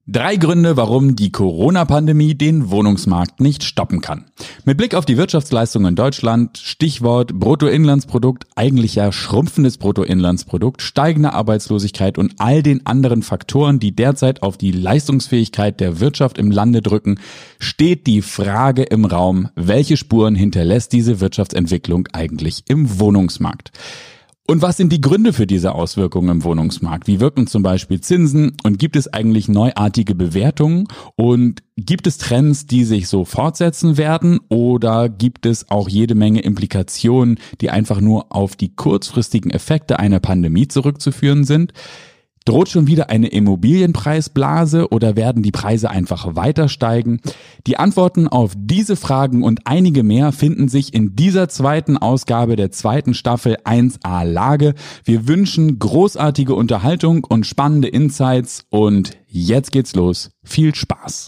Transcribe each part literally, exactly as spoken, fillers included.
Drei Gründe, warum die Corona-Pandemie den Wohnungsmarkt nicht stoppen kann. Mit Blick auf die Wirtschaftsleistung in Deutschland, Stichwort Bruttoinlandsprodukt, eigentlich ja schrumpfendes Bruttoinlandsprodukt, steigende Arbeitslosigkeit und all den anderen Faktoren, die derzeit auf die Leistungsfähigkeit der Wirtschaft im Lande drücken, steht die Frage im Raum, welche Spuren hinterlässt diese Wirtschaftsentwicklung eigentlich im Wohnungsmarkt? Und was sind die Gründe für diese Auswirkungen im Wohnungsmarkt? Wie wirken zum Beispiel Zinsen und gibt es eigentlich neuartige Bewertungen und gibt es Trends, die sich so fortsetzen werden oder gibt es auch jede Menge Implikationen, die einfach nur auf die kurzfristigen Effekte einer Pandemie zurückzuführen sind? Droht schon wieder eine Immobilienpreisblase oder werden die Preise einfach weiter steigen? Die Antworten auf diese Fragen und einige mehr finden sich in dieser zweiten Ausgabe der zweiten Staffel eins a Lage. Wir wünschen großartige Unterhaltung und spannende Insights und jetzt geht's los. Viel Spaß!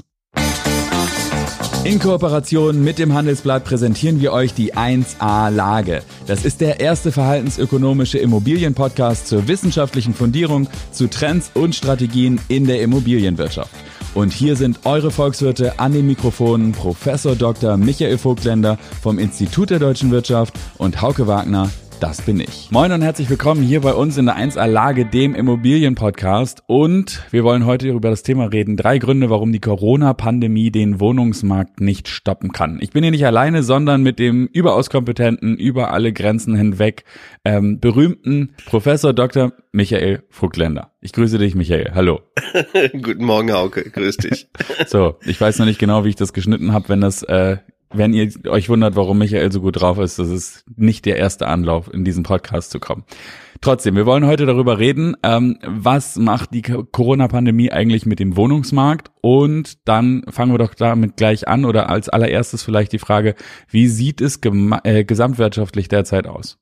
In Kooperation mit dem Handelsblatt präsentieren wir euch die eins a Lage. Das ist der erste verhaltensökonomische Immobilienpodcast zur wissenschaftlichen Fundierung, zu Trends und Strategien in der Immobilienwirtschaft. Und hier sind eure Volkswirte an den Mikrofonen Professor Doktor Michael Vogtländer vom Institut der Deutschen Wirtschaft und Hauke Wagner. Das bin ich. Moin und herzlich willkommen hier bei uns in der eins a Lage, dem Immobilienpodcast. Und wir wollen heute über das Thema reden. Drei Gründe, warum die Corona-Pandemie den Wohnungsmarkt nicht stoppen kann. Ich bin hier nicht alleine, sondern mit dem überaus kompetenten, über alle Grenzen hinweg ähm, berühmten Professor Doktor Michael Vogtländer. Ich grüße dich, Michael. Hallo. Guten Morgen, Hauke. Grüß dich. So, ich weiß noch nicht genau, wie ich das geschnitten habe, wenn das... Äh, Wenn ihr euch wundert, warum Michael so gut drauf ist, das ist nicht der erste Anlauf, in diesen Podcast zu kommen. Trotzdem, wir wollen heute darüber reden, ähm, was macht die Corona-Pandemie eigentlich mit dem Wohnungsmarkt? Und dann fangen wir doch damit gleich an oder als allererstes vielleicht die Frage, wie sieht es gema- äh, gesamtwirtschaftlich derzeit aus?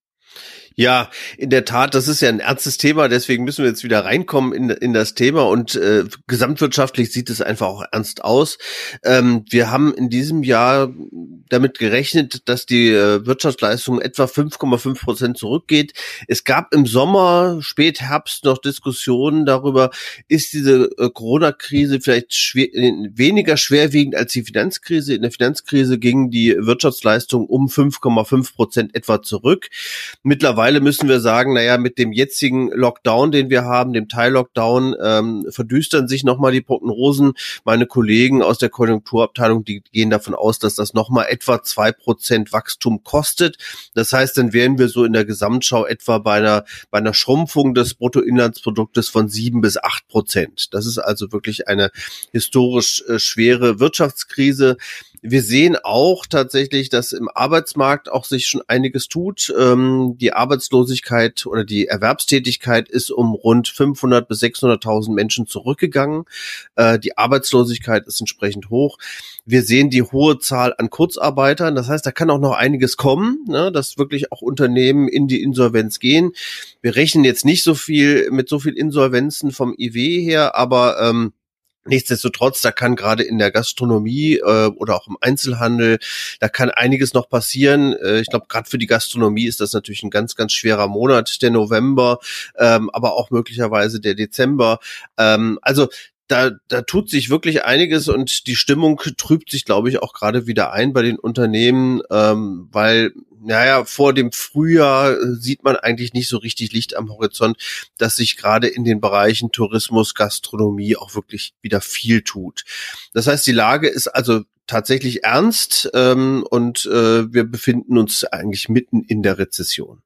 Ja, in der Tat, das ist ja ein ernstes Thema, deswegen müssen wir jetzt wieder reinkommen in, in das Thema und äh, gesamtwirtschaftlich sieht es einfach auch ernst aus. Ähm, wir haben in diesem Jahr damit gerechnet, dass die äh, Wirtschaftsleistung etwa fünf Komma fünf Prozent zurückgeht. Es gab im Sommer, Spätherbst noch Diskussionen darüber, ist diese äh, Corona-Krise vielleicht schwer, weniger schwerwiegend als die Finanzkrise. In der Finanzkrise ging die Wirtschaftsleistung um fünf Komma fünf Prozent etwa zurück. Mittlerweile müssen wir sagen, naja, mit dem jetzigen Lockdown, den wir haben, dem Teil-Lockdown, ähm, verdüstern sich nochmal die Prognosen. Meine Kollegen aus der Konjunkturabteilung, die gehen davon aus, dass das nochmal etwa zwei Prozent Wachstum kostet. Das heißt, dann wären wir so in der Gesamtschau etwa bei einer, bei einer Schrumpfung des Bruttoinlandsproduktes von sieben bis acht Prozent. Das ist also wirklich eine historisch äh, schwere Wirtschaftskrise. Wir sehen auch tatsächlich, dass im Arbeitsmarkt auch sich schon einiges tut. Ähm, die Arbeitslosigkeit oder die Erwerbstätigkeit ist um rund fünfhundert bis sechshunderttausend Menschen zurückgegangen. Äh, die Arbeitslosigkeit ist entsprechend hoch. Wir sehen die hohe Zahl an Kurzarbeitern. Das heißt, da kann auch noch einiges kommen, ne, dass wirklich auch Unternehmen in die Insolvenz gehen. Wir rechnen jetzt nicht so viel mit so viel Insolvenzen vom I W her, aber ähm, nichtsdestotrotz, da kann gerade in der Gastronomie äh, oder auch im Einzelhandel, da kann einiges noch passieren. Äh, ich glaube, gerade für die Gastronomie ist das natürlich ein ganz, ganz schwerer Monat, der November, ähm, aber auch möglicherweise der Dezember. Ähm, also Da, da tut sich wirklich einiges und die Stimmung trübt sich, glaube ich, auch gerade wieder ein bei den Unternehmen, ähm, weil, naja, vor dem Frühjahr sieht man eigentlich nicht so richtig Licht am Horizont, dass sich gerade in den Bereichen Tourismus, Gastronomie auch wirklich wieder viel tut. Das heißt, die Lage ist also tatsächlich ernst ähm, und äh, wir befinden uns eigentlich mitten in der Rezession.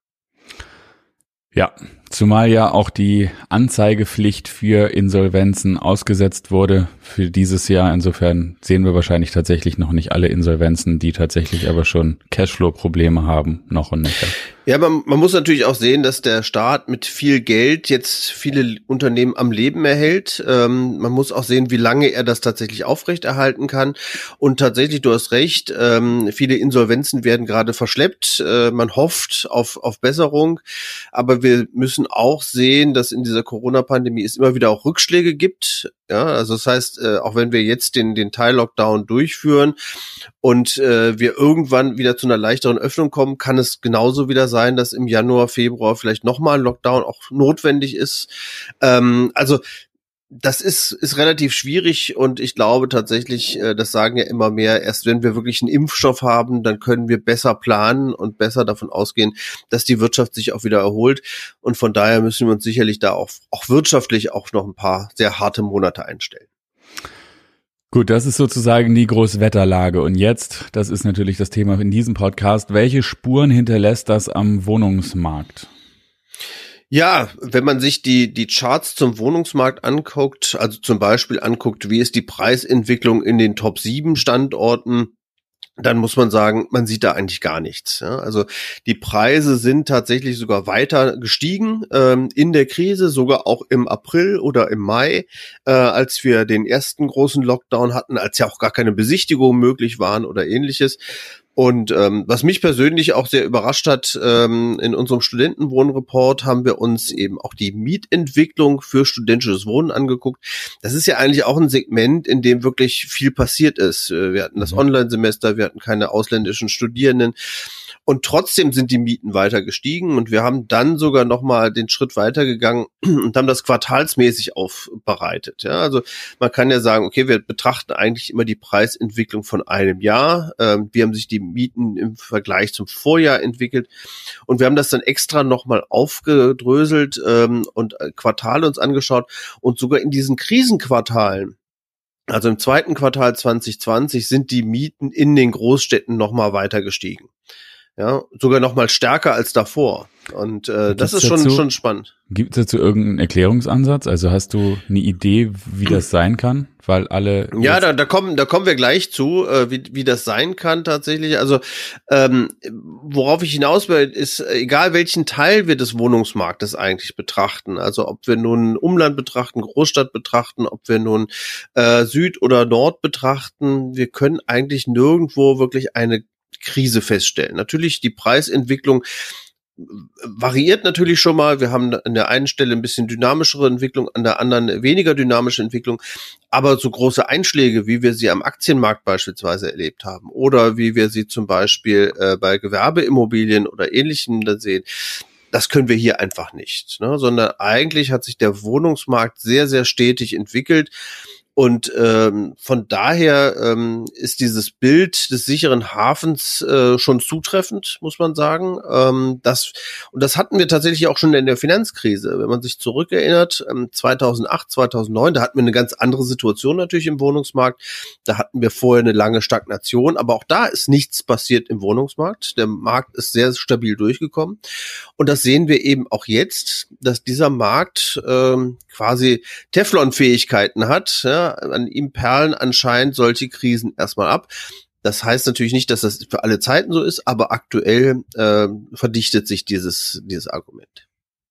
Ja, zumal ja auch die Anzeigepflicht für Insolvenzen ausgesetzt wurde für dieses Jahr. Insofern sehen wir wahrscheinlich tatsächlich noch nicht alle Insolvenzen, die tatsächlich aber schon Cashflow-Probleme haben, noch und nöcher. Ja, man, man muss natürlich auch sehen, dass der Staat mit viel Geld jetzt viele Unternehmen am Leben erhält. Ähm, man muss auch sehen, wie lange er das tatsächlich aufrechterhalten kann. Und tatsächlich, du hast recht, ähm, viele Insolvenzen werden gerade verschleppt. Äh, man hofft auf, auf Besserung. Aber wir müssen auch sehen, dass in dieser Corona-Pandemie es immer wieder auch Rückschläge gibt. Ja, also das heißt, äh, auch wenn wir jetzt den, den Teil-Lockdown durchführen und äh, wir irgendwann wieder zu einer leichteren Öffnung kommen, kann es genauso wieder sein, dass im Januar, Februar vielleicht nochmal ein Lockdown auch notwendig ist. Ähm, also Das ist, ist relativ schwierig und ich glaube tatsächlich, das sagen ja immer mehr, erst wenn wir wirklich einen Impfstoff haben, dann können wir besser planen und besser davon ausgehen, dass die Wirtschaft sich auch wieder erholt. Und von daher müssen wir uns sicherlich da auch, auch wirtschaftlich auch noch ein paar sehr harte Monate einstellen. Gut, das ist sozusagen die Großwetterlage. Und jetzt, das ist natürlich das Thema in diesem Podcast, welche Spuren hinterlässt das am Wohnungsmarkt? Ja, wenn man sich die die Charts zum Wohnungsmarkt anguckt, also zum Beispiel anguckt, wie ist die Preisentwicklung in den Top sieben Standorten, dann muss man sagen, man sieht da eigentlich gar nichts. Ja? Also die Preise sind tatsächlich sogar weiter gestiegen ähm, in der Krise, sogar auch im April oder im Mai, äh, als wir den ersten großen Lockdown hatten, als ja auch gar keine Besichtigungen möglich waren oder ähnliches. Und ähm, was mich persönlich auch sehr überrascht hat, ähm, in unserem Studentenwohnreport haben wir uns eben auch die Mietentwicklung für studentisches Wohnen angeguckt. Das ist ja eigentlich auch ein Segment, in dem wirklich viel passiert ist. Wir hatten das Online-Semester, wir hatten keine ausländischen Studierenden. Und trotzdem sind die Mieten weiter gestiegen und wir haben dann sogar nochmal den Schritt weitergegangen und haben das quartalsmäßig aufbereitet. Ja, also man kann ja sagen, okay, wir betrachten eigentlich immer die Preisentwicklung von einem Jahr. Ähm, wie haben sich die Mieten im Vergleich zum Vorjahr entwickelt? Und wir haben das dann extra nochmal aufgedröselt ähm, und Quartale uns angeschaut und sogar in diesen Krisenquartalen, also im zweiten Quartal zwanzig zwanzig, sind die Mieten in den Großstädten nochmal weiter gestiegen. Ja, sogar noch mal stärker als davor. Und äh, das ist schon dazu, schon spannend. Gibt es dazu irgendeinen Erklärungsansatz? Also hast du eine Idee, wie das sein kann? Weil alle ja, da, da kommen da kommen wir gleich zu, äh, wie wie das sein kann tatsächlich. Also ähm, worauf ich hinaus will, ist, egal welchen Teil wir des Wohnungsmarktes eigentlich betrachten. Also ob wir nun Umland betrachten, Großstadt betrachten, ob wir nun äh, Süd oder Nord betrachten, wir können eigentlich nirgendwo wirklich eine Krise feststellen. Natürlich die Preisentwicklung variiert natürlich schon mal. Wir haben an der einen Stelle ein bisschen dynamischere Entwicklung, an der anderen weniger dynamische Entwicklung. Aber so große Einschläge, wie wir sie am Aktienmarkt beispielsweise erlebt haben oder wie wir sie zum Beispiel äh, bei Gewerbeimmobilien oder Ähnlichem dann sehen, das können wir hier einfach nicht, ne? Sondern eigentlich hat sich der Wohnungsmarkt sehr, sehr stetig entwickelt. Und ähm, von daher ähm, ist dieses Bild des sicheren Hafens äh, schon zutreffend, muss man sagen. Ähm, das und das hatten wir tatsächlich auch schon in der Finanzkrise. Wenn man sich zurückerinnert, ähm, zweitausendacht, zweitausendneun, da hatten wir eine ganz andere Situation natürlich im Wohnungsmarkt. Da hatten wir vorher eine lange Stagnation, aber auch da ist nichts passiert im Wohnungsmarkt. Der Markt ist sehr stabil durchgekommen. Und das sehen wir eben auch jetzt, dass dieser Markt ähm, quasi Teflon-Fähigkeiten hat. Ja, an ihm perlen anscheinend solche Krisen erstmal ab. Das heißt natürlich nicht, dass das für alle Zeiten so ist, aber aktuell äh, verdichtet sich dieses dieses Argument.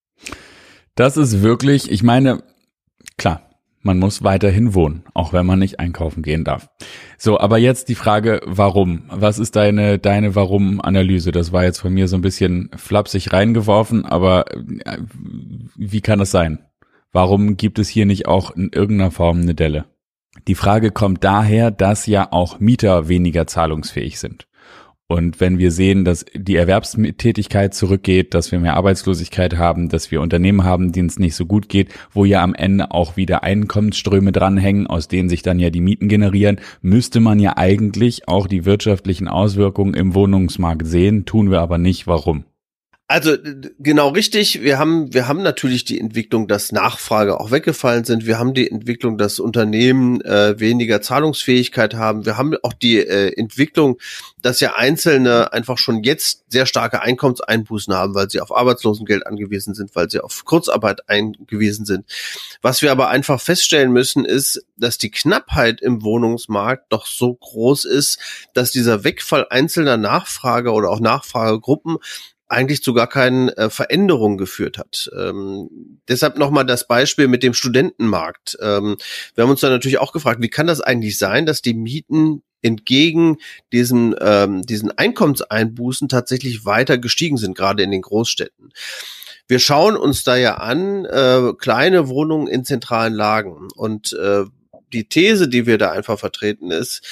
Das ist wirklich, ich meine, klar, man muss weiterhin wohnen, auch wenn man nicht einkaufen gehen darf. So, aber jetzt die Frage, warum? Was ist deine deine Warum-Analyse? Das war jetzt von mir so ein bisschen flapsig reingeworfen, aber äh, wie kann das sein? Warum gibt es hier nicht auch in irgendeiner Form eine Delle? Die Frage kommt daher, dass ja auch Mieter weniger zahlungsfähig sind. Und wenn wir sehen, dass die Erwerbstätigkeit zurückgeht, dass wir mehr Arbeitslosigkeit haben, dass wir Unternehmen haben, denen es nicht so gut geht, wo ja am Ende auch wieder Einkommensströme dranhängen, aus denen sich dann ja die Mieten generieren, müsste man ja eigentlich auch die wirtschaftlichen Auswirkungen im Wohnungsmarkt sehen, tun wir aber nicht. Warum? Also genau richtig. Wir haben wir haben natürlich die Entwicklung, dass Nachfrage auch weggefallen sind. Wir haben die Entwicklung, dass Unternehmen äh, weniger Zahlungsfähigkeit haben. Wir haben auch die äh, Entwicklung, dass ja Einzelne einfach schon jetzt sehr starke Einkommenseinbußen haben, weil sie auf Arbeitslosengeld angewiesen sind, weil sie auf Kurzarbeit angewiesen sind. Was wir aber einfach feststellen müssen, ist, dass die Knappheit im Wohnungsmarkt doch so groß ist, dass dieser Wegfall einzelner Nachfrage oder auch Nachfragegruppen eigentlich zu gar keinen äh, Veränderungen geführt hat. Ähm, deshalb nochmal das Beispiel mit dem Studentenmarkt. Ähm, wir haben uns da natürlich auch gefragt, wie kann das eigentlich sein, dass die Mieten entgegen diesen, ähm, diesen Einkommenseinbußen tatsächlich weiter gestiegen sind, gerade in den Großstädten. Wir schauen uns da ja an, äh, kleine Wohnungen in zentralen Lagen. Und äh, die These, die wir da einfach vertreten, ist,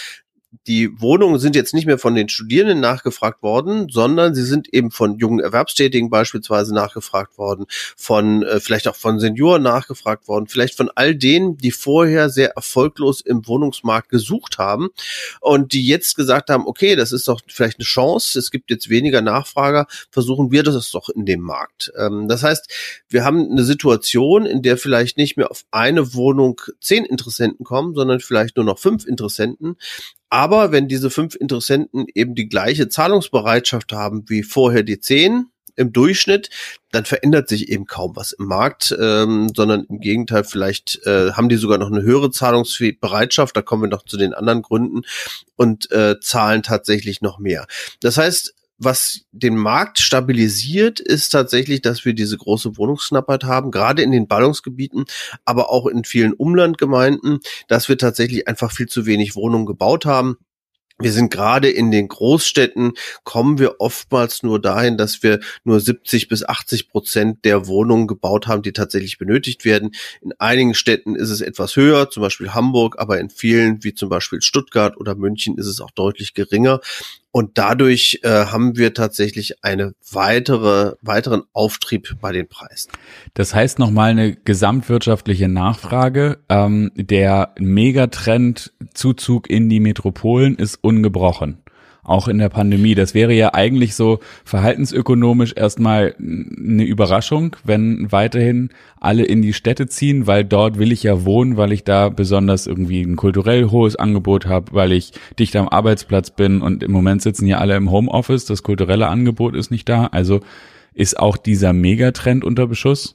die Wohnungen sind jetzt nicht mehr von den Studierenden nachgefragt worden, sondern sie sind eben von jungen Erwerbstätigen beispielsweise nachgefragt worden, von äh, vielleicht auch von Senioren nachgefragt worden, vielleicht von all denen, die vorher sehr erfolglos im Wohnungsmarkt gesucht haben und die jetzt gesagt haben, okay, das ist doch vielleicht eine Chance, es gibt jetzt weniger Nachfrager, versuchen wir das doch in dem Markt. Ähm, das heißt, wir haben eine Situation, in der vielleicht nicht mehr auf eine Wohnung zehn Interessenten kommen, sondern vielleicht nur noch fünf Interessenten. Aber wenn diese fünf Interessenten eben die gleiche Zahlungsbereitschaft haben wie vorher die zehn im Durchschnitt, dann verändert sich eben kaum was im Markt, ähm, sondern im Gegenteil, vielleicht äh, haben die sogar noch eine höhere Zahlungsbereitschaft, da kommen wir noch zu den anderen Gründen, und äh, zahlen tatsächlich noch mehr. Das heißt, was den Markt stabilisiert, ist tatsächlich, dass wir diese große Wohnungsknappheit haben, gerade in den Ballungsgebieten, aber auch in vielen Umlandgemeinden, dass wir tatsächlich einfach viel zu wenig Wohnungen gebaut haben. Wir sind gerade in den Großstädten, kommen wir oftmals nur dahin, dass wir nur siebzig bis achtzig Prozent der Wohnungen gebaut haben, die tatsächlich benötigt werden. In einigen Städten ist es etwas höher, zum Beispiel Hamburg, aber in vielen, wie zum Beispiel Stuttgart oder München, ist es auch deutlich geringer. Und dadurch äh, haben wir tatsächlich eine weitere, weiteren Auftrieb bei den Preisen. Das heißt nochmal eine gesamtwirtschaftliche Nachfrage. Ähm, der Megatrend Zuzug in die Metropolen ist ungebrochen. Auch in der Pandemie. Das wäre ja eigentlich so verhaltensökonomisch erstmal eine Überraschung, wenn weiterhin alle in die Städte ziehen, weil dort will ich ja wohnen, weil ich da besonders irgendwie ein kulturell hohes Angebot habe, weil ich dicht am Arbeitsplatz bin und im Moment sitzen ja alle im Homeoffice, das kulturelle Angebot ist nicht da. Also ist auch dieser Megatrend unter Beschuss?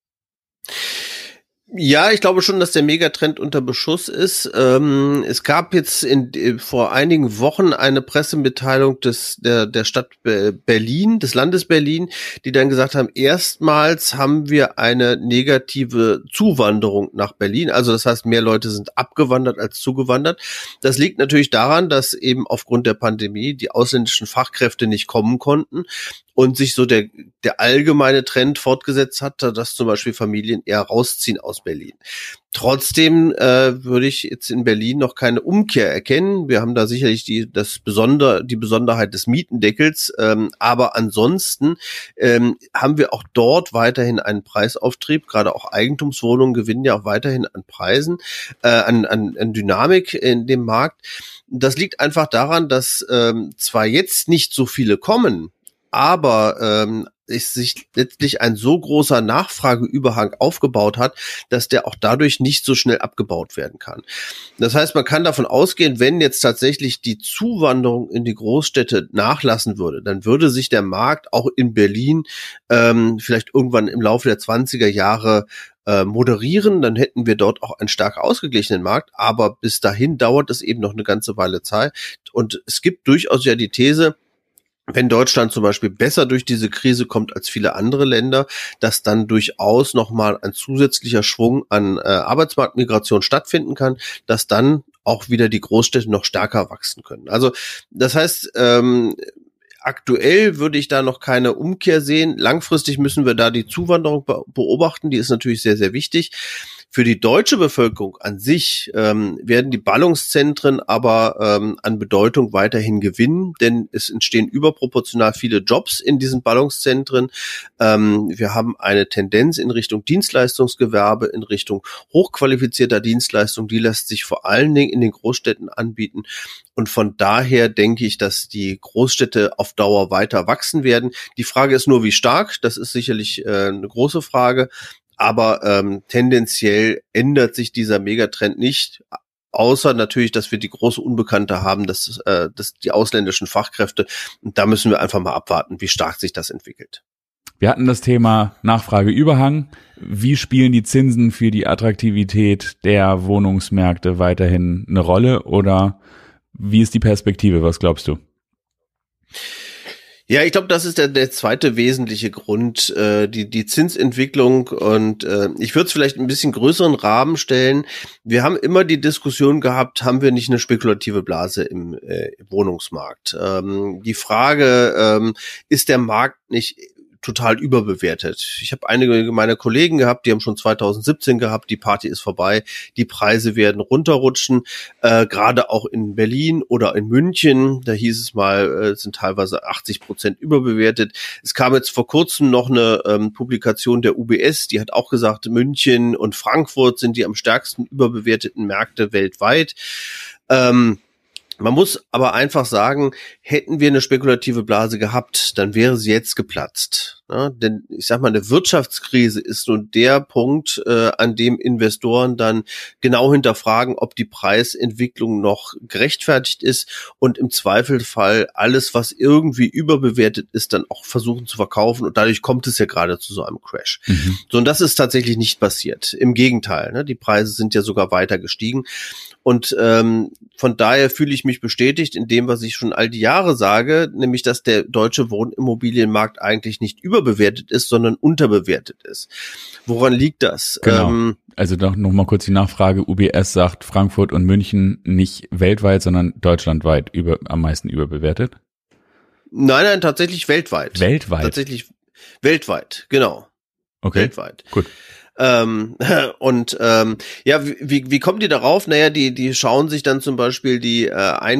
Ja, ich glaube schon, dass der Megatrend unter Beschuss ist. Ähm, es gab jetzt in, vor einigen Wochen eine Pressemitteilung des der der Stadt Berlin, des Landes Berlin, die dann gesagt haben, erstmals haben wir eine negative Zuwanderung nach Berlin. Also das heißt, mehr Leute sind abgewandert als zugewandert. Das liegt natürlich daran, dass eben aufgrund der Pandemie die ausländischen Fachkräfte nicht kommen konnten und sich so der der allgemeine Trend fortgesetzt hat, dass zum Beispiel Familien eher rausziehen aus Berlin. Trotzdem äh, würde ich jetzt in Berlin noch keine Umkehr erkennen. Wir haben da sicherlich die das Besonder die Besonderheit des Mietendeckels, ähm, aber ansonsten ähm, haben wir auch dort weiterhin einen Preisauftrieb. Gerade auch Eigentumswohnungen gewinnen ja auch weiterhin an Preisen, äh, an, an, an Dynamik in dem Markt. Das liegt einfach daran, dass ähm, zwar jetzt nicht so viele kommen, aber ähm, ist sich letztlich ein so großer Nachfrageüberhang aufgebaut hat, dass der auch dadurch nicht so schnell abgebaut werden kann. Das heißt, man kann davon ausgehen, wenn jetzt tatsächlich die Zuwanderung in die Großstädte nachlassen würde, dann würde sich der Markt auch in Berlin ähm, vielleicht irgendwann im Laufe der zwanziger Jahre äh, moderieren, dann hätten wir dort auch einen stark ausgeglichenen Markt, aber bis dahin dauert es eben noch eine ganze Weile Zeit und es gibt durchaus ja die These, wenn Deutschland zum Beispiel besser durch diese Krise kommt als viele andere Länder, dass dann durchaus nochmal ein zusätzlicher Schwung an äh, Arbeitsmarktmigration stattfinden kann, dass dann auch wieder die Großstädte noch stärker wachsen können. Also das heißt, ähm, aktuell würde ich da noch keine Umkehr sehen. Langfristig müssen wir da die Zuwanderung be- beobachten, die ist natürlich sehr, sehr wichtig. Für die deutsche Bevölkerung an sich ähm, werden die Ballungszentren aber ähm, an Bedeutung weiterhin gewinnen, denn es entstehen überproportional viele Jobs in diesen Ballungszentren. Ähm, wir haben eine Tendenz in Richtung Dienstleistungsgewerbe, in Richtung hochqualifizierter Dienstleistung, die lässt sich vor allen Dingen in den Großstädten anbieten. Und von daher denke ich, dass die Großstädte auf Dauer weiter wachsen werden. Die Frage ist nur, wie stark. Das ist sicherlich äh, eine große Frage. Aber ähm, tendenziell ändert sich dieser Megatrend nicht, außer natürlich, dass wir die große Unbekannte haben, dass, äh, dass die ausländischen Fachkräfte. Und da müssen wir einfach mal abwarten, wie stark sich das entwickelt. Wir hatten das Thema Nachfrageüberhang. Wie spielen die Zinsen für die Attraktivität der Wohnungsmärkte weiterhin eine Rolle? Oder wie ist die Perspektive? Was glaubst du? Ja, ich glaube, das ist der, der zweite wesentliche Grund, äh, die die Zinsentwicklung. Und äh, ich würde es vielleicht ein bisschen größeren Rahmen stellen. Wir haben immer die Diskussion gehabt, haben wir nicht eine spekulative Blase im äh, Wohnungsmarkt? Ähm, die Frage, ähm, ist der Markt nicht total überbewertet. Ich habe einige meiner Kollegen gehabt, die haben schon zwanzig siebzehn gehabt, die Party ist vorbei, die Preise werden runterrutschen, äh, gerade auch in Berlin oder in München, da hieß es mal, äh, sind teilweise achtzig Prozent überbewertet. Es kam jetzt vor kurzem noch eine ähm, Publikation der U B S, die hat auch gesagt, München und Frankfurt sind die am stärksten überbewerteten Märkte weltweit. Ähm, Man muss aber einfach sagen, hätten wir eine spekulative Blase gehabt, dann wäre sie jetzt geplatzt. Ja, denn ich sag mal, eine Wirtschaftskrise ist nun der Punkt, äh, an dem Investoren dann genau hinterfragen, ob die Preisentwicklung noch gerechtfertigt ist und im Zweifelsfall alles, was irgendwie überbewertet ist, dann auch versuchen zu verkaufen. Und dadurch kommt es ja gerade zu so einem Crash. Mhm. So, und das ist tatsächlich nicht passiert. Im Gegenteil, ne? Die Preise sind ja sogar weiter gestiegen. Und ähm, von daher fühle ich mich bestätigt in dem, was ich schon all die Jahre sage, nämlich, dass der deutsche Wohnimmobilienmarkt eigentlich nicht überbewertet ist, sondern unterbewertet ist. Woran liegt das? Genau. Ähm, also doch noch mal kurz die Nachfrage. U B S sagt, Frankfurt und München nicht weltweit, sondern deutschlandweit über, am meisten überbewertet? Nein, nein, tatsächlich weltweit. Weltweit? Tatsächlich weltweit, genau. Okay, weltweit. Gut. Ähm, und ähm, ja, wie, wie kommt die darauf? Naja, die, die schauen sich dann zum Beispiel die äh,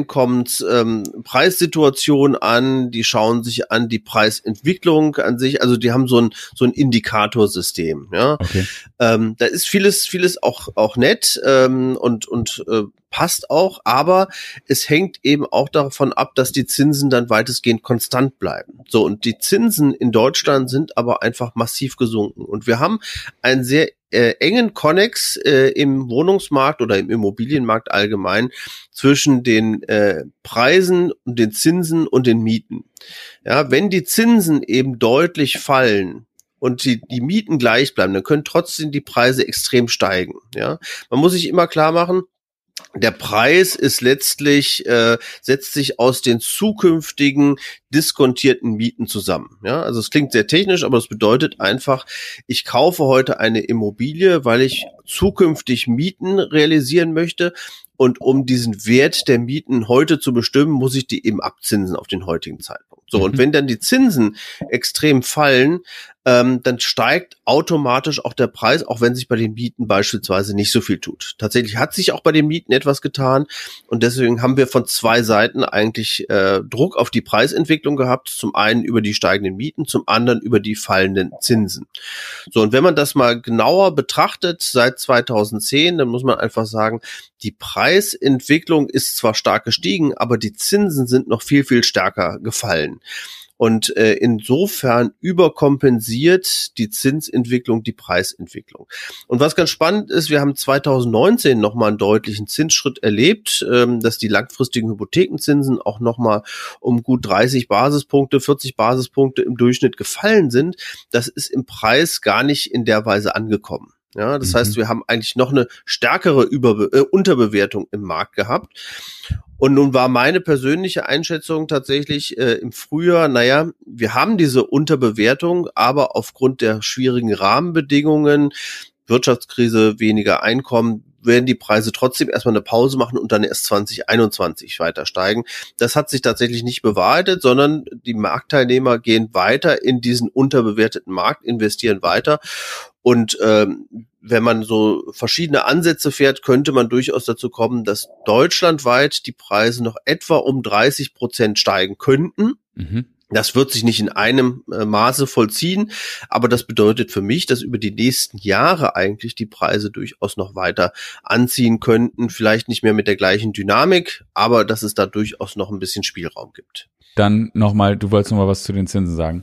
Einkommenspreissituation ähm, an, die schauen sich an die Preisentwicklung an sich, also die haben so ein so ein Indikatorsystem, ja. Okay. Ähm, da ist vieles, vieles auch auch nett ähm, und und äh, passt auch, aber es hängt eben auch davon ab, dass die Zinsen dann weitestgehend konstant bleiben. So, und die Zinsen in Deutschland sind aber einfach massiv gesunken. Und wir haben einen sehr äh, engen Konnex äh, im Wohnungsmarkt oder im Immobilienmarkt allgemein zwischen den äh, Preisen und den Zinsen und den Mieten. Ja, wenn die Zinsen eben deutlich fallen, und die, die Mieten gleich bleiben, dann können trotzdem die Preise extrem steigen. Ja, man muss sich immer klar machen, der Preis ist letztlich, äh, setzt sich aus den zukünftigen diskontierten Mieten zusammen. Ja, also es klingt sehr technisch, aber es bedeutet einfach, ich kaufe heute eine Immobilie, weil ich zukünftig Mieten realisieren möchte. Und um diesen Wert der Mieten heute zu bestimmen, muss ich die eben abzinsen auf den heutigen Zeitpunkt. So, und wenn dann die Zinsen extrem fallen, ähm, dann steigt automatisch auch der Preis, auch wenn sich bei den Mieten beispielsweise nicht so viel tut. Tatsächlich hat sich auch bei den Mieten etwas getan und deswegen haben wir von zwei Seiten eigentlich äh, Druck auf die Preisentwicklung gehabt. Zum einen über die steigenden Mieten, zum anderen über die fallenden Zinsen. So, und wenn man das mal genauer betrachtet seit zweitausendzehn, dann muss man einfach sagen, die Preisentwicklung ist zwar stark gestiegen, aber die Zinsen sind noch viel, viel stärker gefallen. Und äh, insofern überkompensiert die Zinsentwicklung die Preisentwicklung. Und was ganz spannend ist, wir haben zweitausendneunzehn nochmal einen deutlichen Zinsschritt erlebt, ähm, dass die langfristigen Hypothekenzinsen auch nochmal um gut dreißig Basispunkte, vierzig Basispunkte im Durchschnitt gefallen sind. Das ist im Preis gar nicht in der Weise angekommen. Ja, das mhm. heißt, wir haben eigentlich noch eine stärkere Überbe- äh, Unterbewertung im Markt gehabt. Und nun war meine persönliche Einschätzung tatsächlich äh, im Frühjahr, naja, wir haben diese Unterbewertung, aber aufgrund der schwierigen Rahmenbedingungen, Wirtschaftskrise, weniger Einkommen, werden die Preise trotzdem erstmal eine Pause machen und dann erst zwanzig einundzwanzig weiter steigen. Das hat sich tatsächlich nicht bewahrheitet, sondern die Marktteilnehmer gehen weiter in diesen unterbewerteten Markt, investieren weiter. Und ähm, wenn man so verschiedene Ansätze fährt, könnte man durchaus dazu kommen, dass deutschlandweit die Preise noch etwa um dreißig Prozent steigen könnten. Mhm. Das wird sich nicht in einem äh, Maße vollziehen, aber das bedeutet für mich, dass über die nächsten Jahre eigentlich die Preise durchaus noch weiter anziehen könnten. Vielleicht nicht mehr mit der gleichen Dynamik, aber dass es da durchaus noch ein bisschen Spielraum gibt. Dann nochmal, du wolltest nochmal was zu den Zinsen sagen.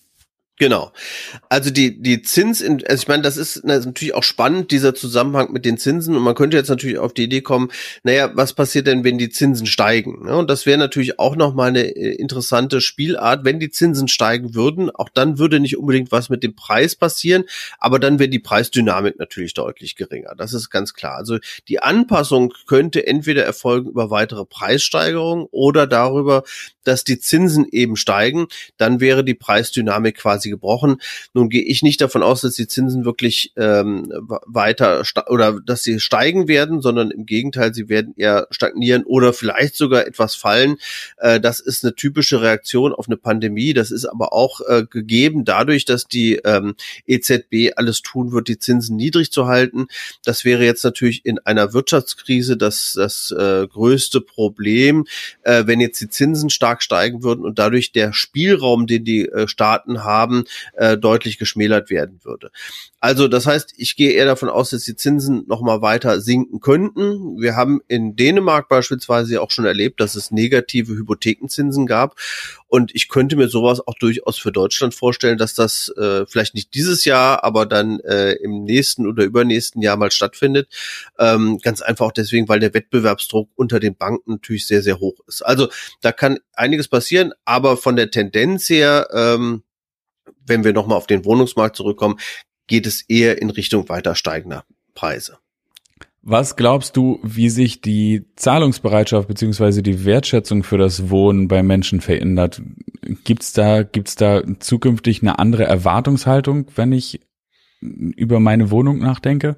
Genau. Also die die Zins, also ich meine, das ist natürlich auch spannend, dieser Zusammenhang mit den Zinsen. Und man könnte jetzt natürlich auf die Idee kommen, naja, was passiert denn, wenn die Zinsen steigen? Und das wäre natürlich auch nochmal eine interessante Spielart. Wenn die Zinsen steigen würden, auch dann würde nicht unbedingt was mit dem Preis passieren, aber dann wäre die Preisdynamik natürlich deutlich geringer. Das ist ganz klar. Also die Anpassung könnte entweder erfolgen über weitere Preissteigerungen oder darüber, dass die Zinsen eben steigen, dann wäre die Preisdynamik quasi gebrochen. Nun gehe ich nicht davon aus, dass die Zinsen wirklich ähm, weiter sta- oder dass sie steigen werden, sondern im Gegenteil, sie werden eher stagnieren oder vielleicht sogar etwas fallen. Äh, das ist eine typische Reaktion auf eine Pandemie. Das ist aber auch äh, gegeben dadurch, dass die ähm, E Z B alles tun wird, die Zinsen niedrig zu halten. Das wäre jetzt natürlich in einer Wirtschaftskrise das, das äh, größte Problem, äh, wenn jetzt die Zinsen stark steigen würden und dadurch der Spielraum, den die äh, Staaten haben, äh, deutlich geschmälert werden würde. Also das heißt, ich gehe eher davon aus, dass die Zinsen noch mal weiter sinken könnten. Wir haben in Dänemark beispielsweise auch schon erlebt, dass es negative Hypothekenzinsen gab. Und ich könnte mir sowas auch durchaus für Deutschland vorstellen, dass das äh, vielleicht nicht dieses Jahr, aber dann äh, im nächsten oder übernächsten Jahr mal stattfindet. Ähm, ganz einfach auch deswegen, weil der Wettbewerbsdruck unter den Banken natürlich sehr, sehr hoch ist. Also da kann einiges passieren, aber von der Tendenz her, ähm, wenn wir nochmal auf den Wohnungsmarkt zurückkommen, geht es eher in Richtung weiter steigender Preise. Was glaubst du, wie sich die Zahlungsbereitschaft beziehungsweise die Wertschätzung für das Wohnen bei Menschen verändert? Gibt's da, gibt's da zukünftig eine andere Erwartungshaltung, wenn ich über meine Wohnung nachdenke?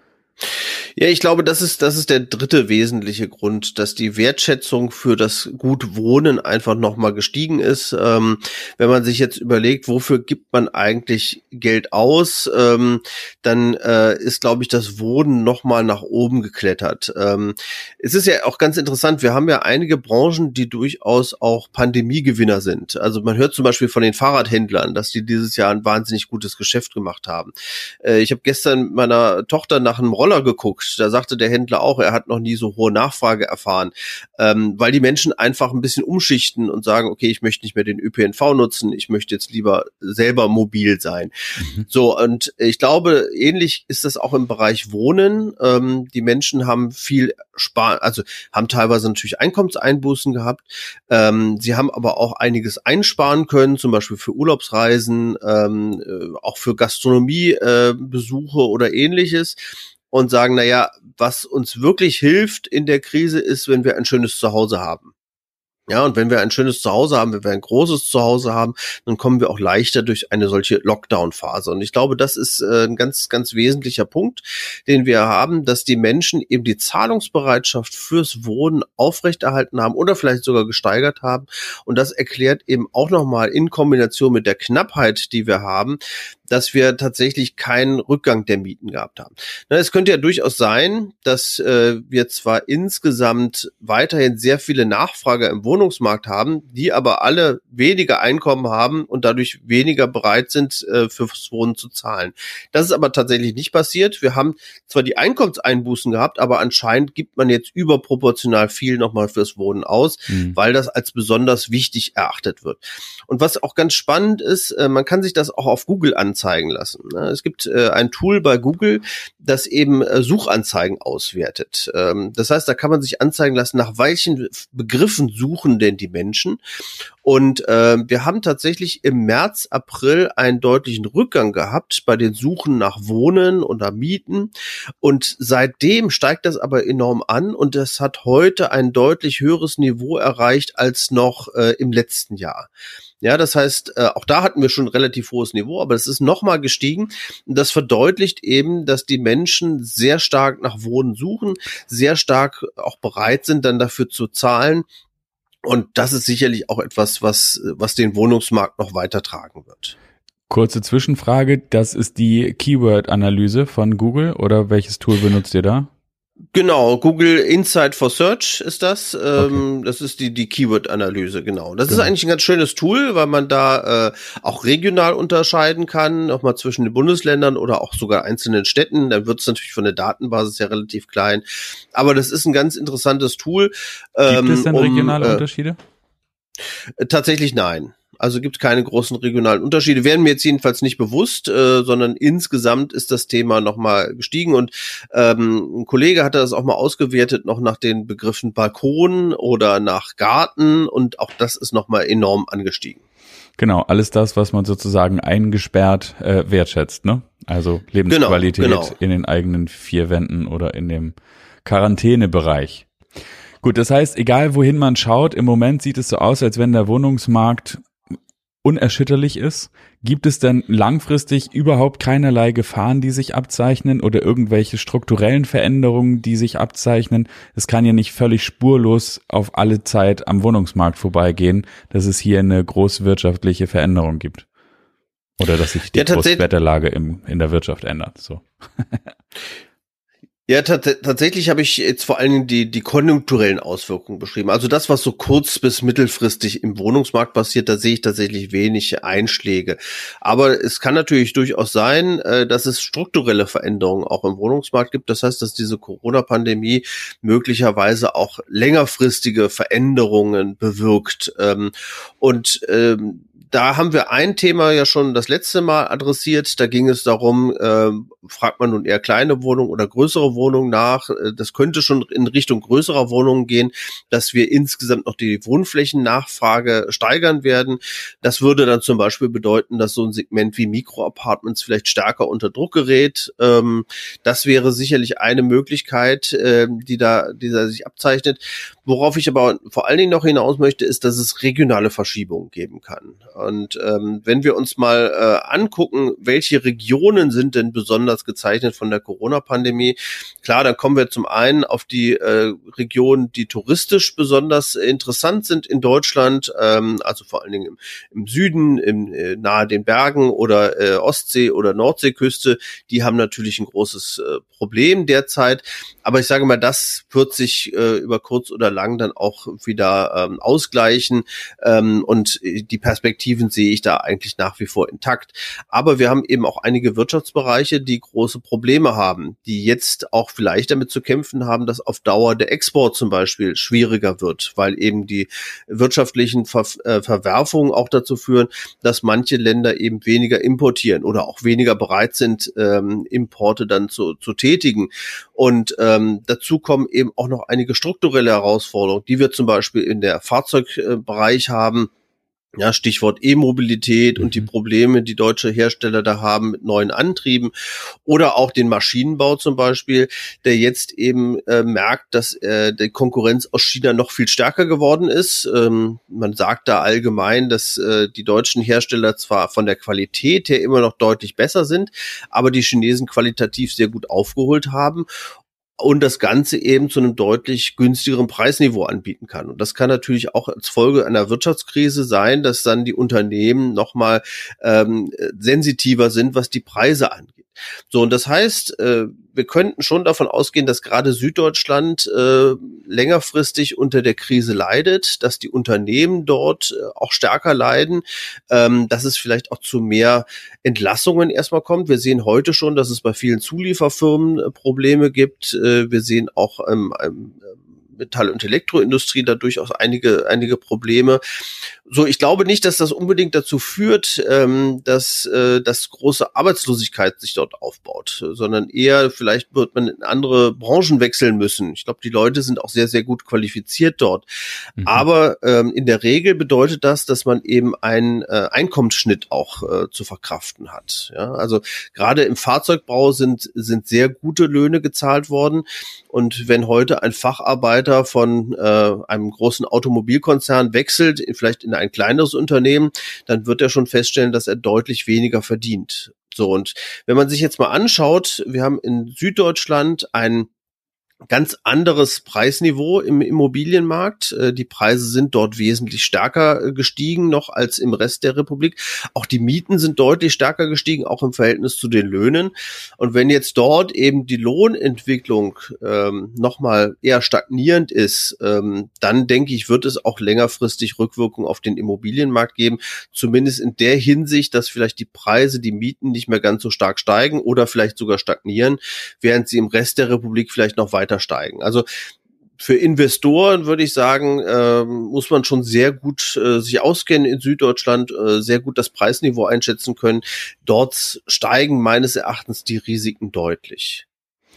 Ja, ich glaube, das ist, das ist der dritte wesentliche Grund, dass die Wertschätzung für das Gut Wohnen einfach nochmal gestiegen ist. Ähm, wenn man sich jetzt überlegt, wofür gibt man eigentlich Geld aus, ähm, dann äh, ist, glaube ich, das Wohnen nochmal nach oben geklettert. Ähm, es ist ja auch ganz interessant, wir haben ja einige Branchen, die durchaus auch Pandemiegewinner sind. Also man hört zum Beispiel von den Fahrradhändlern, dass die dieses Jahr ein wahnsinnig gutes Geschäft gemacht haben. Äh, ich habe gestern mit meiner Tochter nach einem Roller geguckt. Da sagte der Händler auch, er hat noch nie so hohe Nachfrage erfahren, ähm, weil die Menschen einfach ein bisschen umschichten und sagen, okay, ich möchte nicht mehr den Ö P N V nutzen, ich möchte jetzt lieber selber mobil sein. Mhm. So, und ich glaube, ähnlich ist das auch im Bereich Wohnen. Ähm, die Menschen haben viel sparen, also haben teilweise natürlich Einkommenseinbußen gehabt. Ähm, sie haben aber auch einiges einsparen können, zum Beispiel für Urlaubsreisen, ähm, auch für Gastronomiebesuche äh, oder ähnliches. Und sagen, na ja, was uns wirklich hilft in der Krise ist, wenn wir ein schönes Zuhause haben. Ja, und wenn wir ein schönes Zuhause haben, wenn wir ein großes Zuhause haben, dann kommen wir auch leichter durch eine solche Lockdown-Phase. Und ich glaube, das ist äh, ein ganz, ganz wesentlicher Punkt, den wir haben, dass die Menschen eben die Zahlungsbereitschaft fürs Wohnen aufrechterhalten haben oder vielleicht sogar gesteigert haben. Und das erklärt eben auch nochmal in Kombination mit der Knappheit, die wir haben, dass wir tatsächlich keinen Rückgang der Mieten gehabt haben. Na, es könnte ja durchaus sein, dass äh, wir zwar insgesamt weiterhin sehr viele Nachfrager im Wohnungsmarkt haben, die aber alle weniger Einkommen haben und dadurch weniger bereit sind, äh, fürs Wohnen zu zahlen. Das ist aber tatsächlich nicht passiert. Wir haben zwar die Einkommenseinbußen gehabt, aber anscheinend gibt man jetzt überproportional viel nochmal fürs Wohnen aus, mhm. weil das als besonders wichtig erachtet wird. Und was auch ganz spannend ist, äh, man kann sich das auch auf Google ansehen, zeigen lassen. Es gibt äh, ein Tool bei Google, das eben äh, Suchanzeigen auswertet. Ähm, das heißt, da kann man sich anzeigen lassen, nach welchen Begriffen suchen denn die Menschen. Und äh, wir haben tatsächlich im März, April einen deutlichen Rückgang gehabt bei den Suchen nach Wohnen und nach Mieten. Und seitdem steigt das aber enorm an und das hat heute ein deutlich höheres Niveau erreicht als noch äh, im letzten Jahr. Ja, das heißt, äh, auch da hatten wir schon ein relativ hohes Niveau, aber es ist nochmal gestiegen. Und das verdeutlicht eben, dass die Menschen sehr stark nach Wohnen suchen, sehr stark auch bereit sind, dann dafür zu zahlen. Und das ist sicherlich auch etwas, was, was den Wohnungsmarkt noch weiter tragen wird. Kurze Zwischenfrage, das ist die Keyword-Analyse von Google oder welches Tool benutzt ihr da? Genau, Google Insight for Search ist das. Ähm, okay. Das ist die die Keyword-Analyse, genau. Das genau. ist eigentlich ein ganz schönes Tool, weil man da äh, auch regional unterscheiden kann, auch mal zwischen den Bundesländern oder auch sogar einzelnen Städten. Dann wird es natürlich von der Datenbasis ja relativ klein. Aber das ist ein ganz interessantes Tool. Ähm, Gibt es denn regionale um, äh, Unterschiede? Tatsächlich nein. Also gibt keine großen regionalen Unterschiede, werden mir jetzt jedenfalls nicht bewusst, äh, sondern insgesamt ist das Thema nochmal gestiegen und ähm, ein Kollege hatte das auch mal ausgewertet, noch nach den Begriffen Balkon oder nach Garten und auch das ist nochmal enorm angestiegen. Genau, alles das, was man sozusagen eingesperrt äh, wertschätzt, ne? Also Lebensqualität genau, genau. in den eigenen vier Wänden oder in dem Quarantänebereich. Gut, das heißt, egal wohin man schaut, im Moment sieht es so aus, als wenn der Wohnungsmarkt unerschütterlich ist. Gibt es denn langfristig überhaupt keinerlei Gefahren, die sich abzeichnen oder irgendwelche strukturellen Veränderungen, die sich abzeichnen? Es kann ja nicht völlig spurlos auf alle Zeit am Wohnungsmarkt vorbeigehen, dass es hier eine großwirtschaftliche Veränderung gibt. Oder dass sich die ja, Großwetterlage im, in der Wirtschaft ändert. So. Ja, t- tatsächlich habe ich jetzt vor allen Dingen die, die konjunkturellen Auswirkungen beschrieben. Also das, was so kurz- bis mittelfristig im Wohnungsmarkt passiert, da sehe ich tatsächlich wenig Einschläge. Aber es kann natürlich durchaus sein, dass es strukturelle Veränderungen auch im Wohnungsmarkt gibt. Das heißt, dass diese Corona-Pandemie möglicherweise auch längerfristige Veränderungen bewirkt. Und da haben wir ein Thema ja schon das letzte Mal adressiert. Da ging es darum, äh, fragt man nun eher kleine Wohnungen oder größere Wohnungen nach. Das könnte schon in Richtung größerer Wohnungen gehen, dass wir insgesamt noch die Wohnflächennachfrage steigern werden. Das würde dann zum Beispiel bedeuten, dass so ein Segment wie Mikroapartments vielleicht stärker unter Druck gerät. Ähm, das wäre sicherlich eine Möglichkeit, äh, die da, die da sich abzeichnet. Worauf ich aber vor allen Dingen noch hinaus möchte, ist, dass es regionale Verschiebungen geben kann. Und ähm, wenn wir uns mal äh, angucken, welche Regionen sind denn besonders gezeichnet von der Corona-Pandemie, klar, dann kommen wir zum einen auf die äh, Regionen, die touristisch besonders interessant sind in Deutschland, ähm, also vor allen Dingen im, im Süden, im, äh, nahe den Bergen oder äh, Ostsee- oder Nordseeküste. Die haben natürlich ein großes äh, Problem derzeit. Aber ich sage mal, das wird sich äh, über kurz oder lang dann auch wieder ähm, ausgleichen ähm, und die Perspektiven sehe ich da eigentlich nach wie vor intakt. Aber wir haben eben auch einige Wirtschaftsbereiche, die große Probleme haben, die jetzt auch vielleicht damit zu kämpfen haben, dass auf Dauer der Export zum Beispiel schwieriger wird, weil eben die wirtschaftlichen Ver- äh, Verwerfungen auch dazu führen, dass manche Länder eben weniger importieren oder auch weniger bereit sind, ähm, Importe dann zu, zu tätigen. Und ähm, dazu kommen eben auch noch einige strukturelle Herausforderungen, die wir zum Beispiel in der Fahrzeugbereich haben. Ja, Stichwort E-Mobilität und die Probleme, die deutsche Hersteller da haben mit neuen Antrieben oder auch den Maschinenbau zum Beispiel, der jetzt eben äh, merkt, dass äh, die Konkurrenz aus China noch viel stärker geworden ist. Ähm, man sagt da allgemein, dass äh, die deutschen Hersteller zwar von der Qualität her immer noch deutlich besser sind, aber die Chinesen qualitativ sehr gut aufgeholt haben und das Ganze eben zu einem deutlich günstigeren Preisniveau anbieten kann. Und das kann natürlich auch als Folge einer Wirtschaftskrise sein, dass dann die Unternehmen nochmal ähm, sensitiver sind, was die Preise angeht. So, und das heißt, äh, wir könnten schon davon ausgehen, dass gerade Süddeutschland äh, längerfristig unter der Krise leidet, dass die Unternehmen dort äh, auch stärker leiden, ähm, dass es vielleicht auch zu mehr Entlassungen erstmal kommt. Wir sehen heute schon, dass es bei vielen Zulieferfirmen äh, Probleme gibt. Äh, wir sehen auch ähm, ähm, Metall- und Elektroindustrie da durchaus einige einige Probleme. So, ich glaube nicht, dass das unbedingt dazu führt, ähm, dass äh, dass große Arbeitslosigkeit sich dort aufbaut, sondern eher vielleicht wird man in andere Branchen wechseln müssen. Ich glaube, die Leute sind auch sehr, sehr gut qualifiziert dort. Mhm. Aber ähm, in der Regel bedeutet das, dass man eben einen äh, Einkommensschnitt auch äh, zu verkraften hat. Ja, also gerade im Fahrzeugbau sind sind sehr gute Löhne gezahlt worden. Und wenn heute ein Facharbeiter von äh, einem großen Automobilkonzern wechselt, vielleicht in ein kleineres Unternehmen, dann wird er schon feststellen, dass er deutlich weniger verdient. So, und wenn man sich jetzt mal anschaut, wir haben in Süddeutschland ein ganz anderes Preisniveau im Immobilienmarkt. Die Preise sind dort wesentlich stärker gestiegen noch als im Rest der Republik. Auch die Mieten sind deutlich stärker gestiegen, auch im Verhältnis zu den Löhnen. Und wenn jetzt dort eben die Lohnentwicklung ähm, nochmal eher stagnierend ist, ähm, dann denke ich, wird es auch längerfristig Rückwirkungen auf den Immobilienmarkt geben. Zumindest in der Hinsicht, dass vielleicht die Preise, die Mieten nicht mehr ganz so stark steigen oder vielleicht sogar stagnieren, während sie im Rest der Republik vielleicht noch weiter steigen. Also für Investoren würde ich sagen, äh, muss man schon sehr gut äh, sich auskennen in Süddeutschland, äh, sehr gut das Preisniveau einschätzen können. Dort steigen meines Erachtens die Risiken deutlich.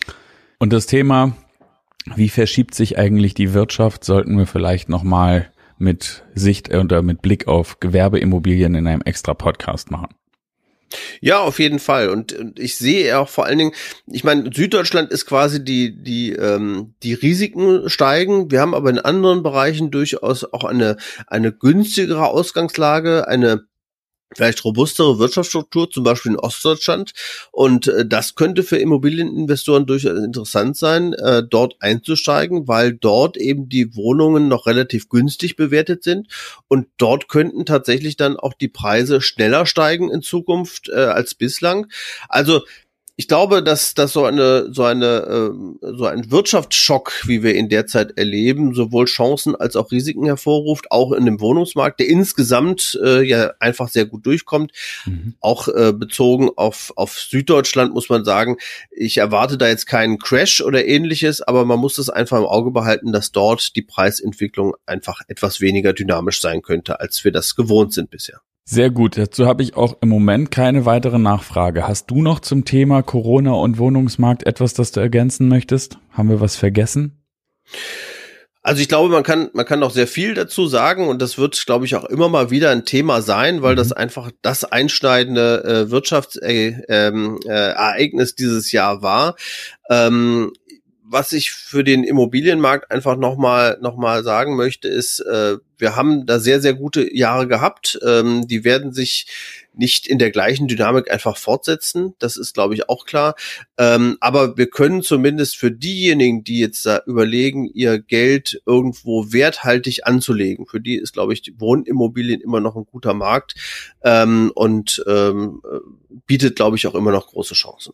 Und das Thema, wie verschiebt sich eigentlich die Wirtschaft, sollten wir vielleicht nochmal mit Sicht oder mit Blick auf Gewerbeimmobilien in einem extra Podcast machen. Ja, auf jeden Fall. Und, und ich sehe auch vor allen Dingen, ich meine, Süddeutschland ist quasi die die ähm, die Risiken steigen. Wir haben aber in anderen Bereichen durchaus auch eine eine günstigere Ausgangslage, eine vielleicht robustere Wirtschaftsstruktur, zum Beispiel in Ostdeutschland. Und äh, das könnte für Immobilieninvestoren durchaus interessant sein, äh, dort einzusteigen, weil dort eben die Wohnungen noch relativ günstig bewertet sind. Und dort könnten tatsächlich dann auch die Preise schneller steigen in Zukunft äh, als bislang. Also ich glaube, dass dass so eine so eine äh, so ein Wirtschaftsschock, wie wir ihn derzeit erleben, sowohl Chancen als auch Risiken hervorruft, auch in dem Wohnungsmarkt, der insgesamt äh, ja einfach sehr gut durchkommt. Mhm. Auch äh, bezogen auf auf Süddeutschland muss man sagen, ich erwarte da jetzt keinen Crash oder ähnliches, aber man muss es einfach im Auge behalten, dass dort die Preisentwicklung einfach etwas weniger dynamisch sein könnte, als wir das gewohnt sind bisher. Sehr gut, dazu habe ich auch im Moment keine weitere Nachfrage. Hast du noch zum Thema Corona und Wohnungsmarkt etwas, das du ergänzen möchtest? Haben wir was vergessen? Also ich glaube, man kann man kann noch sehr viel dazu sagen und das wird, glaube ich, auch immer mal wieder ein Thema sein, weil mhm. das einfach das einschneidende äh, Wirtschaftsereignis äh, dieses Jahr war. Ähm, Was ich für den Immobilienmarkt einfach nochmal noch mal sagen möchte, ist, äh, wir haben da sehr, sehr gute Jahre gehabt. Ähm, die werden sich nicht in der gleichen Dynamik einfach fortsetzen. Das ist, glaube ich, auch klar. Ähm, aber wir können zumindest für diejenigen, die jetzt da überlegen, ihr Geld irgendwo werthaltig anzulegen, für die ist, glaube ich, die Wohnimmobilien immer noch ein guter Markt ähm, und ähm, bietet, glaube ich, auch immer noch große Chancen.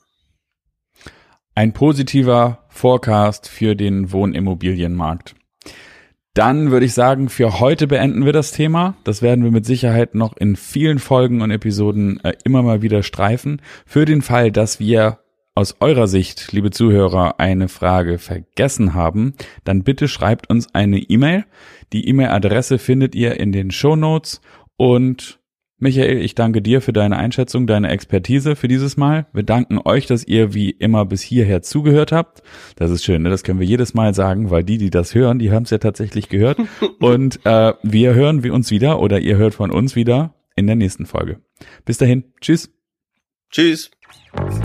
Ein positiver Forecast für den Wohnimmobilienmarkt. Dann würde ich sagen, für heute beenden wir das Thema. Das werden wir mit Sicherheit noch in vielen Folgen und Episoden äh, immer mal wieder streifen. Für den Fall, dass wir aus eurer Sicht, liebe Zuhörer, eine Frage vergessen haben, dann bitte schreibt uns eine E-Mail. Die E-Mail-Adresse findet ihr in den Shownotes und Michael, ich danke dir für deine Einschätzung, deine Expertise für dieses Mal. Wir danken euch, dass ihr wie immer bis hierher zugehört habt. Das ist schön, ne? Das können wir jedes Mal sagen, weil die, die das hören, die haben es ja tatsächlich gehört. Und äh, wir hören wir uns wieder oder ihr hört von uns wieder in der nächsten Folge. Bis dahin, tschüss. Tschüss.